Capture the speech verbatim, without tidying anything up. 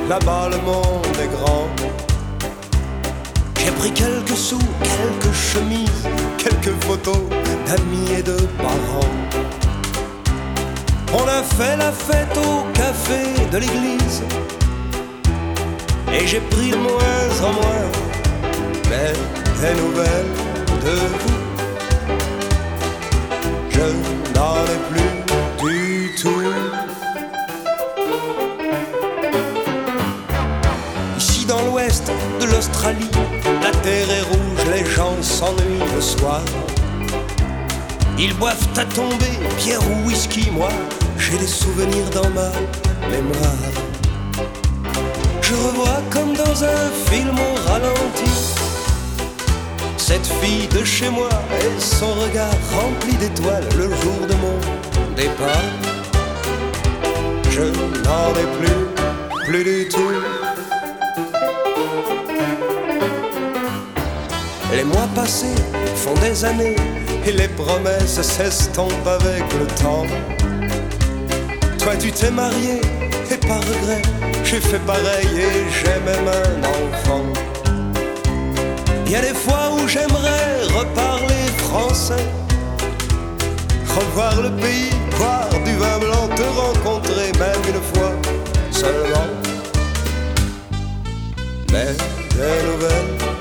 là-bas le monde est grand. J'ai pris quelques sous, quelques chemises, quelques photos d'amis et de parents. On a fait la fête au café de l'église, et j'ai pris de moins en moins, mais des nouvelles de vous, je n'en ai plus du tout. Ici dans l'ouest de l'Australie, la terre est rouge, les gens s'ennuient le soir. Ils boivent à tomber, bière ou whisky, moi j'ai des souvenirs dans ma mémoire. Je revois comme dans un film au ralenti cette fille de chez moi et son regard rempli d'étoiles le jour de mon départ. Je n'en ai plus, plus du tout. Les mois passés font des années et les promesses s'estompent avec le temps. Toi tu t'es marié et par regret j'ai fait pareil et j'ai même un enfant. Il y a des fois où j'aimerais reparler français, revoir le pays, boire du vin blanc, te rencontrer même une fois seulement. Mais des nouvelles